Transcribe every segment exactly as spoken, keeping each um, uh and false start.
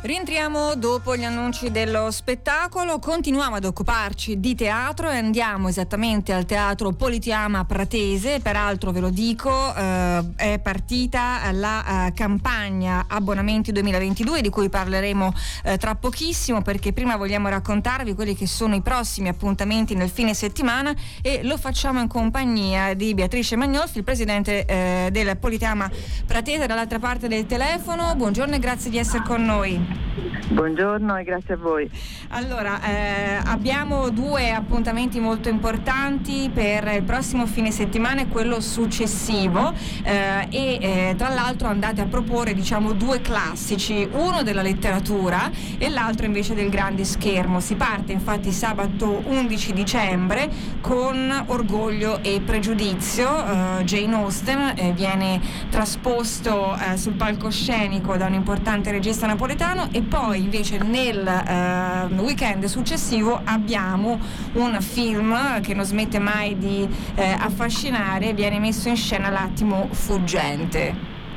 Rientriamo dopo gli annunci dello spettacolo, continuiamo ad occuparci di teatro e andiamo esattamente al Teatro Politeama Pratese. Peraltro ve lo dico, eh, è partita la eh, campagna abbonamenti duemilaventidue di cui parleremo eh, tra pochissimo, perché prima vogliamo raccontarvi quelli che sono i prossimi appuntamenti nel fine settimana e lo facciamo in compagnia di Beatrice Magnolfi, il presidente eh, del Politeama Pratese, dall'altra parte del telefono. Buongiorno e grazie di essere con noi. Buongiorno e grazie a voi. Allora, eh, abbiamo due appuntamenti molto importanti per il prossimo fine settimana e quello successivo eh, e eh, tra l'altro andate a proporre, diciamo, due classici, uno della letteratura e l'altro invece del grande schermo. Si parte infatti sabato undici dicembre con Orgoglio e Pregiudizio. eh, Jane Austen eh, viene trasposto eh, sul palcoscenico da un importante regista napoletano, e poi invece nel eh, weekend successivo abbiamo un film che non smette mai di eh, affascinare, viene messo in scena L'attimo fuggente.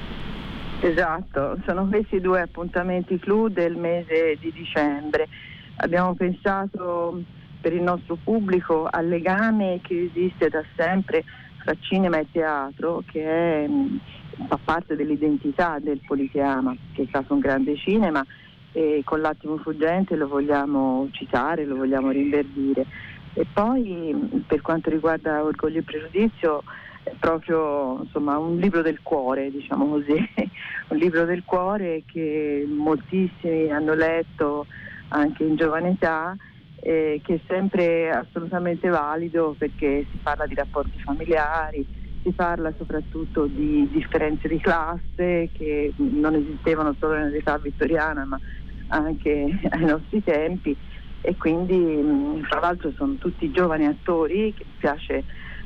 Esatto, sono questi due appuntamenti clou del mese di dicembre. Abbiamo pensato per il nostro pubblico al legame che esiste da sempre tra cinema e teatro, che è, fa parte dell'identità del Politeama, che è stato un grande cinema, e con L'attimo fuggente lo vogliamo citare, lo vogliamo rinverdire. E poi per quanto riguarda Orgoglio e Pregiudizio è proprio, insomma, un libro del cuore, diciamo così, un libro del cuore che moltissimi hanno letto anche in giovane età, eh, che è sempre assolutamente valido perché si parla di rapporti familiari, si parla soprattutto di differenze di classe che non esistevano solo nell'età vittoriana ma anche ai nostri tempi, e quindi tra l'altro sono tutti giovani attori che mi piace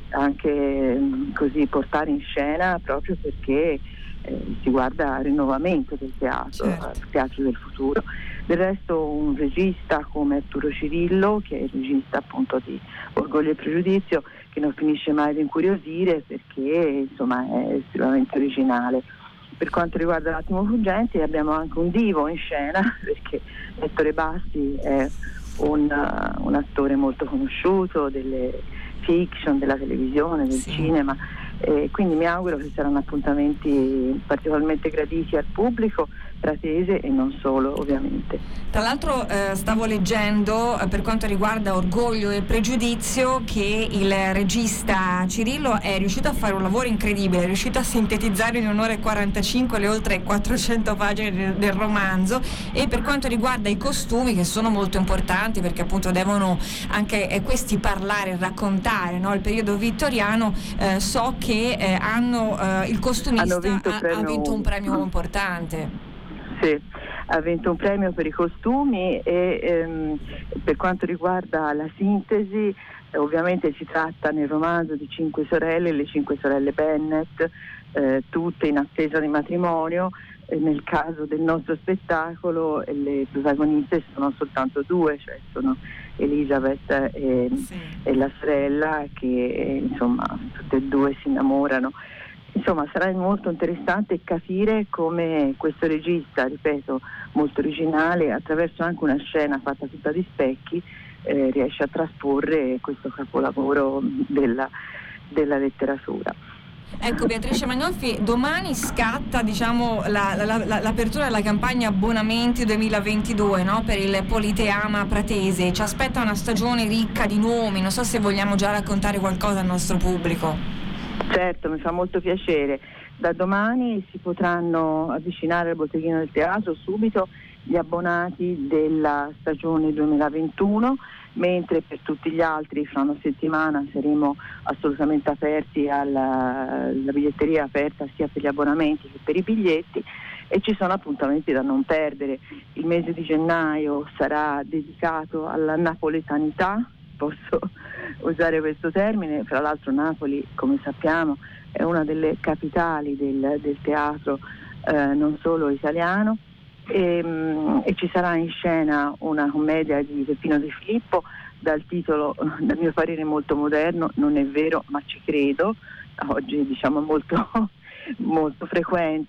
anche così portare in scena, proprio perché eh, si guarda al rinnovamento del teatro, certo. Al teatro del futuro. Del resto un regista come Arturo Cirillo, che è il regista appunto di Orgoglio e Pregiudizio, che non finisce mai di incuriosire perché insomma è estremamente originale. Per quanto riguarda L'attimo fuggente abbiamo anche un divo in scena, perché Ettore Basti è un, uh, un attore molto conosciuto delle fiction, della televisione, del sì. cinema, e quindi mi auguro che saranno appuntamenti particolarmente graditi al pubblico pratese e non solo, ovviamente. Tra l'altro eh, stavo leggendo eh, per quanto riguarda Orgoglio e Pregiudizio che il regista Cirillo è riuscito a fare un lavoro incredibile, è riuscito a sintetizzare in un'ora e quarantacinque le oltre quattrocento pagine del, del romanzo, e per quanto riguarda i costumi, che sono molto importanti perché appunto devono anche eh, questi parlare, raccontare, no, il periodo vittoriano, eh, so che eh, hanno eh, il costumista vinto ha, ha vinto un premio mm. importante. Sì, ha vinto un premio per i costumi e ehm, per quanto riguarda la sintesi, eh, ovviamente si tratta nel romanzo di cinque sorelle, le cinque sorelle Bennet, eh, tutte in attesa di matrimonio. E nel caso del nostro spettacolo eh, le protagoniste sono soltanto due, cioè sono Elizabeth e, sì. e la sorella, che eh, insomma tutte e due si innamorano. Insomma, sarà molto interessante capire come questo regista, ripeto, molto originale, attraverso anche una scena fatta tutta di specchi, eh, riesce a trasporre questo capolavoro della, della letteratura. Ecco, Beatrice Magnolfi, domani scatta, diciamo, la, la, la, l'apertura della campagna abbonamenti duemilaventidue, no? Per il Politeama Pratese. Ci aspetta una stagione ricca di nomi, non so se vogliamo già raccontare qualcosa al nostro pubblico. Certo, mi fa molto piacere. Da domani si potranno avvicinare al botteghino del teatro subito gli abbonati della stagione duemilaventuno, mentre per tutti gli altri fra una settimana saremo assolutamente aperti, alla la biglietteria aperta sia per gli abbonamenti che per i biglietti, e ci sono appuntamenti da non perdere. Il mese di gennaio sarà dedicato alla napoletanità, posso usare questo termine, fra l'altro Napoli, come sappiamo, è una delle capitali del, del teatro eh, non solo italiano, e, mh, e ci sarà in scena una commedia di Peppino De Filippo dal titolo, dal mio parere molto moderno, Non è vero ma ci credo, oggi diciamo molto, molto frequente,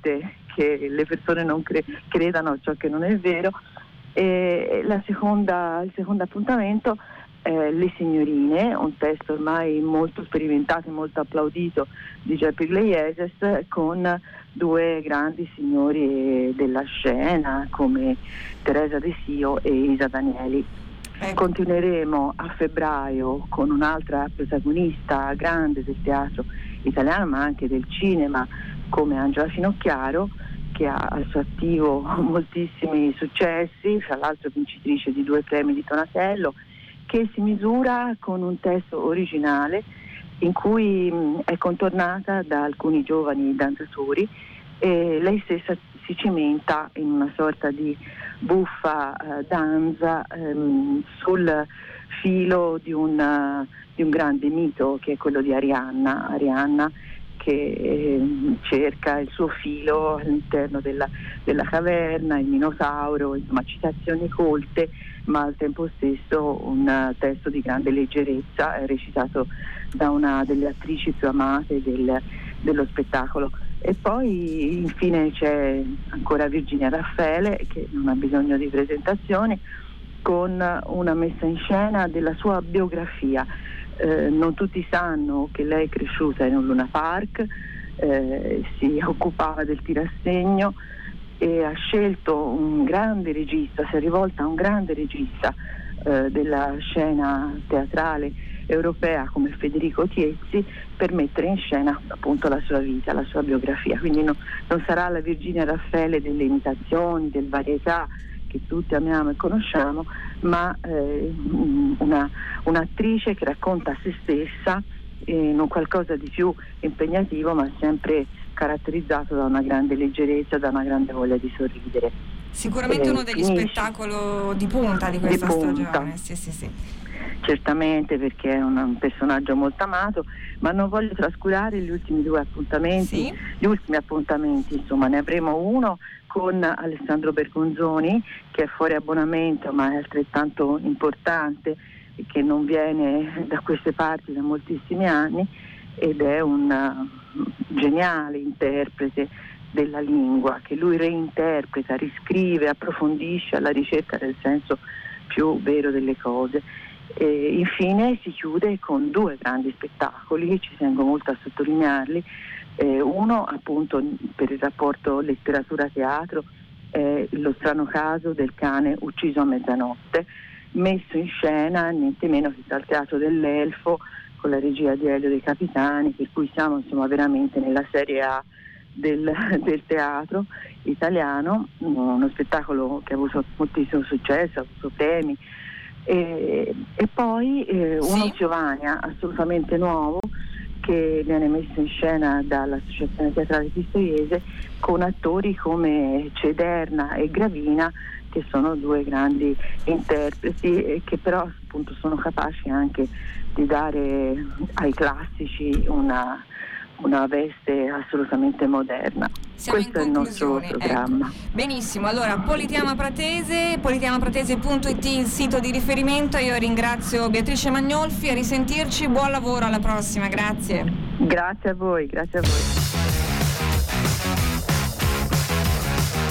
che le persone non cre- credano ciò che non è vero. E la seconda, il secondo appuntamento è Le Signorine, un testo ormai molto sperimentato e molto applaudito di Geppi Glieses, con due grandi signori della scena come Teresa De Sio e Isa Danieli. Continueremo a febbraio con un'altra protagonista grande del teatro italiano ma anche del cinema come Angela Finocchiaro, che ha al suo attivo moltissimi successi, fra l'altro vincitrice di due premi di Donatello, che si misura con un testo originale in cui mh, è contornata da alcuni giovani danzatori e lei stessa si cimenta in una sorta di buffa eh, danza ehm, sul filo di un, uh, di un grande mito che è quello di Arianna, Arianna che eh, cerca il suo filo all'interno della, della caverna, il Minotauro, insomma citazioni colte ma al tempo stesso un uh, testo di grande leggerezza, è recitato da una delle attrici più amate del, dello spettacolo. E poi infine c'è ancora Virginia Raffaele, che non ha bisogno di presentazioni, con una messa in scena della sua biografia. Eh, non tutti sanno che lei è cresciuta in un Luna Park, eh, si occupava del tirassegno e ha scelto un grande regista, si è rivolta a un grande regista eh, della scena teatrale europea come Federico Tiezzi per mettere in scena appunto la sua vita, la sua biografia. Quindi no, non sarà la Virginia Raffaele delle imitazioni, del varietà che tutti amiamo e conosciamo, ma eh, una, un'attrice che racconta se stessa in un qualcosa di più impegnativo, ma sempre caratterizzato da una grande leggerezza, da una grande voglia di sorridere. Sicuramente eh, uno degli finisce. spettacoli di punta di questa di punta. stagione. Sì, sì, sì. Certamente, perché è un, un personaggio molto amato, ma non voglio trascurare gli ultimi due appuntamenti, Sì. gli ultimi appuntamenti, insomma, ne avremo uno con Alessandro Bergonzoni, che è fuori abbonamento ma è altrettanto importante e che non viene da queste parti da moltissimi anni ed è un uh, geniale interprete della lingua, che lui reinterpreta, riscrive, approfondisce alla ricerca del senso più vero delle cose. E infine si chiude con due grandi spettacoli, ci tengo molto a sottolinearli. Eh, uno appunto per il rapporto letteratura-teatro è Lo strano caso del cane ucciso a mezzanotte, messo in scena niente meno che dal Teatro dell'Elfo con la regia di Elio De Capitani, per cui siamo insomma veramente nella serie A del, del teatro italiano, uno spettacolo che ha avuto moltissimo successo, ha avuto premi. E, e poi eh, uno Sì. Giovania assolutamente nuovo che viene messo in scena dall'Associazione Teatrale Pistoiese con attori come Cederna e Gravina, che sono due grandi interpreti e che però appunto sono capaci anche di dare ai classici una, una veste assolutamente moderna. Siamo Questo in è il nostro programma. Ecco. Benissimo, allora Politeama Pratese, politeamapratese punto it il sito di riferimento. Io ringrazio Beatrice Magnolfi, a risentirci, buon lavoro, alla prossima, grazie. Grazie a voi, grazie a voi.